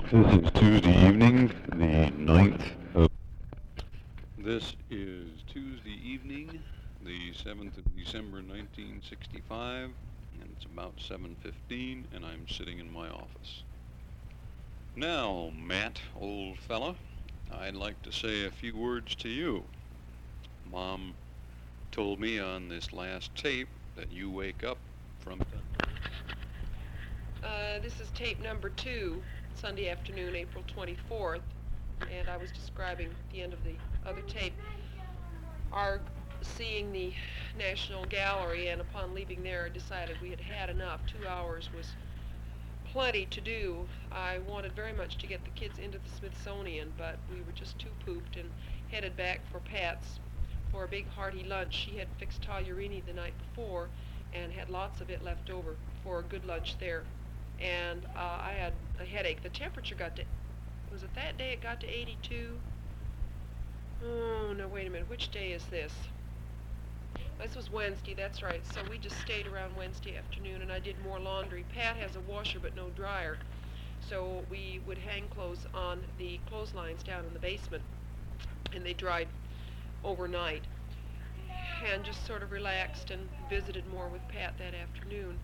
This is Tuesday evening, the 9th of... This is Tuesday evening, the 7th of December, 1965, and it's about 7:15, and I'm sitting in my office. Now, Matt, old fella, I'd like to say a few words to you. Mom told me on this last tape that you wake up from... This is tape number 2, Sunday afternoon, April 24th, and I was describing the end of the other tape. Our seeing the National Gallery, and upon leaving there, decided we had had enough. 2 hours was plenty to do. I wanted very much to get the kids into the Smithsonian, but we were just too pooped and headed back for Pat's for a big hearty lunch. She had fixed tagliarini the night before and had lots of it left over for a good lunch there. And I had a headache. The temperature got to, was it that day it got to 82? Oh, no, wait a minute. Which day is this? This was Wednesday, that's right. So we just stayed around Wednesday afternoon, and I did more laundry. Pat has a washer but no dryer, so we would hang clothes on the clotheslines down in the basement, and they dried overnight. And just sort of relaxed and visited more with Pat that afternoon.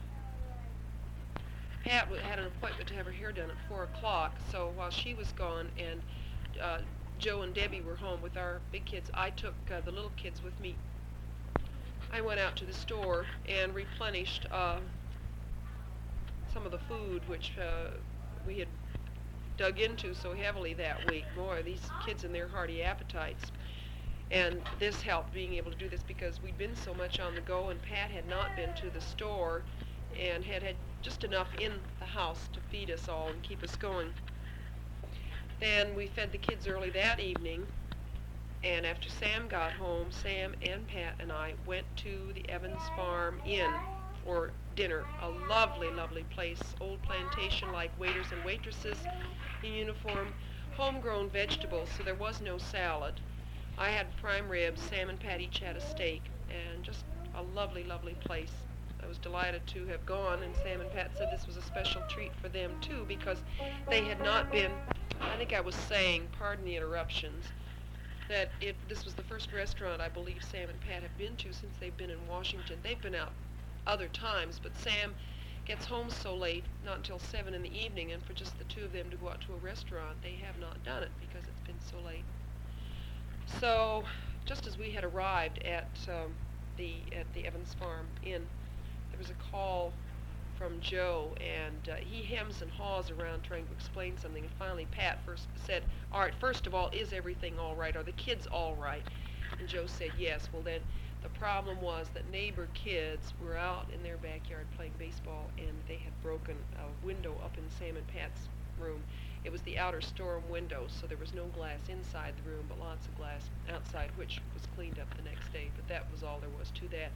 Pat had an appointment to have her hair done at 4 o'clock, so while she was gone and Joe and Debbie were home with our big kids, I took the little kids with me. I went out to the store and replenished some of the food which we had dug into so heavily that week. Boy, these kids and their hearty appetites. And this helped, being able to do this, because we'd been so much on the go, and Pat had not been to the store and had just enough in the house to feed us all and keep us going. Then we fed the kids early that evening, and after Sam got home, Sam and Pat and I went to the Evans Farm Inn for dinner. A lovely, lovely place, old plantation-like waiters and waitresses in uniform, homegrown vegetables, so there was no salad. I had prime ribs, Sam and Pat each had a steak, and just a lovely, lovely place. I was delighted to have gone, and Sam and Pat said this was a special treat for them too, because they had not been, I think I was saying, pardon the interruptions, that this was the first restaurant I believe Sam and Pat have been to since they've been in Washington. They've been out other times, but Sam gets home so late, not until 7 in the evening, and for just the two of them to go out to a restaurant, they have not done it because it's been so late. So, just as we had arrived at the Evans Farm Inn, there was a call from Joe, and he hems and haws around trying to explain something, and finally Pat first said, all right, first of all, is everything all right? Are the kids all right? And Joe said yes. Well, then the problem was that neighbor kids were out in their backyard playing baseball, and they had broken a window up in Sam and Pat's room. It was the outer storeroom window, so there was no glass inside the room, but lots of glass outside, which was cleaned up the next day. But that was all there was to that.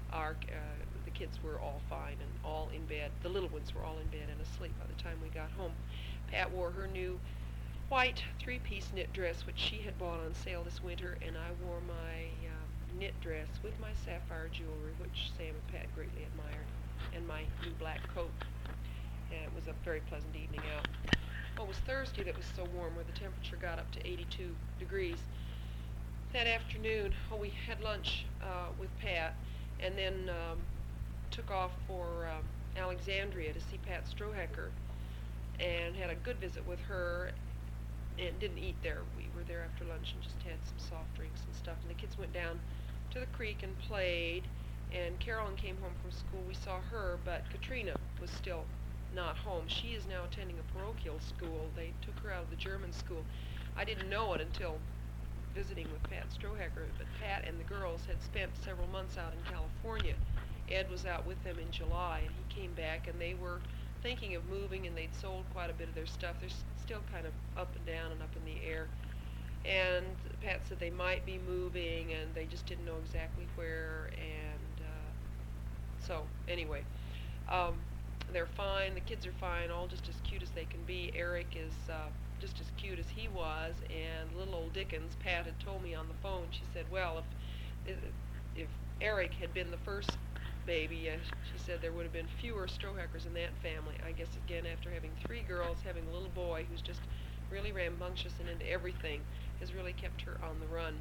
The kids were all fine and all in bed. The little ones were all in bed and asleep by the time we got home. Pat wore her new white 3-piece knit dress, which she had bought on sale this winter, and I wore my knit dress with my sapphire jewelry, which Sam and Pat greatly admired, and my new black coat. And it was a very pleasant evening out. Well, it was Thursday that was so warm, where the temperature got up to 82 degrees. That afternoon, we had lunch with Pat, and then took off for Alexandria to see Pat Strohecker, and had a good visit with her, and didn't eat there. We were there after lunch and just had some soft drinks and stuff, and the kids went down to the creek and played, and Carolyn came home from school. We saw her, but Katrina was still not home. She is now attending a parochial school. They took her out of the German school. I didn't know it until visiting with Pat Strohecker, but Pat and the girls had spent several months out in California. Ed was out with them in July, and he came back, and they were thinking of moving, and they'd sold quite a bit of their stuff. They're still kind of up and down and up in the air. And Pat said they might be moving, and they just didn't know exactly where. And so anyway, they're fine. The kids are fine, all just as cute as they can be. Eric is just as cute as he was, and little old Dickens, Pat had told me on the phone, she said, well, if Eric had been the first baby. She said there would have been fewer Strohackers in that family. I guess, again, after having 3 girls, having a little boy who's just really rambunctious and into everything has really kept her on the run.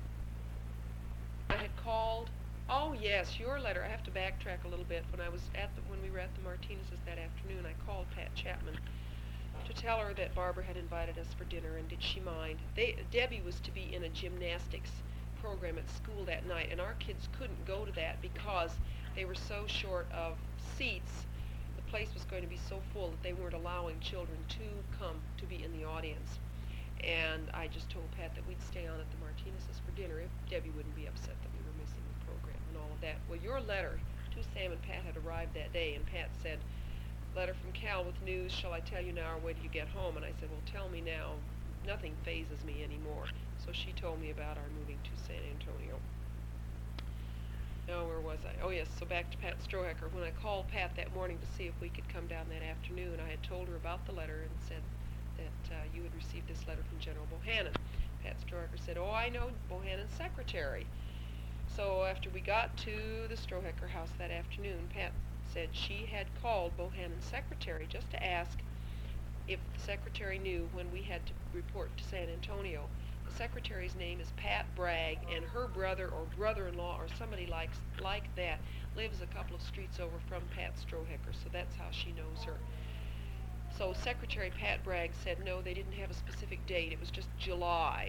I had called, oh yes, your letter. I have to backtrack a little bit. When we were at the Martinez's that afternoon, I called Pat Chapman to tell her that Barbara had invited us for dinner, and did she mind. Debbie was to be in a gymnastics program at school that night, and our kids couldn't go to that because they were so short of seats. The place was going to be so full that they weren't allowing children to come to be in the audience. And I just told Pat that we'd stay on at the Martinez's for dinner if Debbie wouldn't be upset that we were missing the program and all of that. Well, your letter to Sam and Pat had arrived that day, and Pat said, "Letter from Cal with news. Shall I tell you now or wait till you get home?" And I said, "Well, tell me now. Nothing phases me anymore." So she told me about our moving to San Antonio. Now, where was I? Oh, yes, so back to Pat Strohacker. When I called Pat that morning to see if we could come down that afternoon, I had told her about the letter and said that you had received this letter from General Bohannon. Pat Strohacker said, "Oh, I know Bohannon's secretary." So after we got to the Strohacker house that afternoon, Pat said she had called Bohannon's secretary just to ask if the secretary knew when we had to report to San Antonio. The secretary's name is Pat Bragg, and her brother or brother-in-law or somebody like that lives a couple of streets over from Pat Strohacker, so that's how she knows her. So Secretary Pat Bragg said no, they didn't have a specific date. It was just July.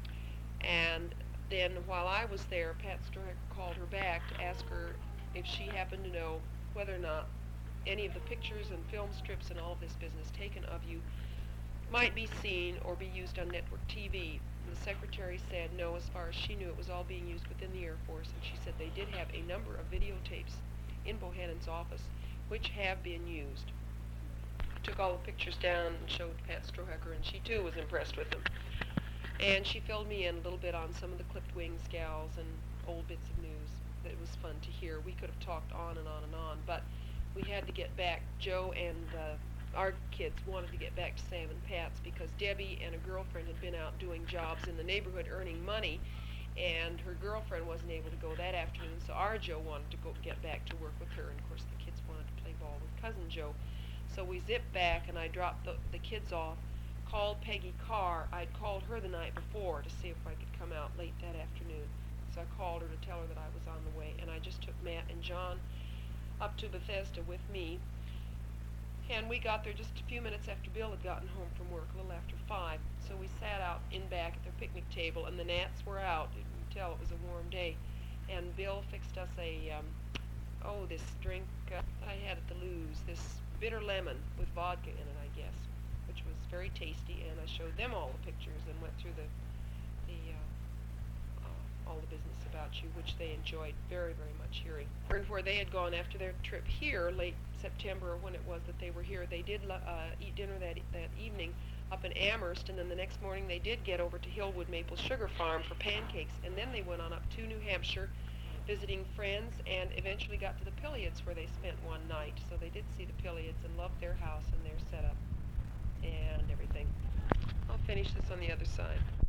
And then while I was there, Pat Strohacker called her back to ask her if she happened to know whether or not any of the pictures and film strips and all of this business taken of you might be seen or be used on network TV. And the secretary said no, as far as she knew, it was all being used within the Air Force, and she said they did have a number of videotapes in Bohannon's office which have been used. Took all the pictures down and showed Pat Strohacker, and she too was impressed with them. And she filled me in a little bit on some of the clipped wings gals and old bits of news that it was fun to hear. We could have talked on and on and on, but we had to get back. Joe and our kids wanted to get back to Sam and Pat's because Debbie and a girlfriend had been out doing jobs in the neighborhood earning money, and her girlfriend wasn't able to go that afternoon, so our Joe wanted to go get back to work with her, and of course the kids wanted to play ball with Cousin Joe. So we zipped back, and I dropped the kids off, called Peggy Carr. I'd called her the night before to see if I could come out late that afternoon. So I called her to tell her that I was on the way, and I just took Matt and John up to Bethesda with me. And we got there just a few minutes after Bill had gotten home from work, a little after 5. So we sat out in back at their picnic table, and the gnats were out. You can tell it was a warm day. And Bill fixed us this drink that I had at the Lou's, this bitter lemon with vodka in it, I guess, which was very tasty. And I showed them all the pictures and went through all the business about you, which they enjoyed very, very much hearing. And where they had gone after their trip here, late September, or when it was that they were here, they did eat dinner that evening up in Amherst, and then the next morning they did get over to Hillwood Maple Sugar Farm for pancakes, and then they went on up to New Hampshire, visiting friends, and eventually got to the Pilliards, where they spent one night. So they did see the Pilliards and loved their house and their setup and everything. I'll finish this on the other side.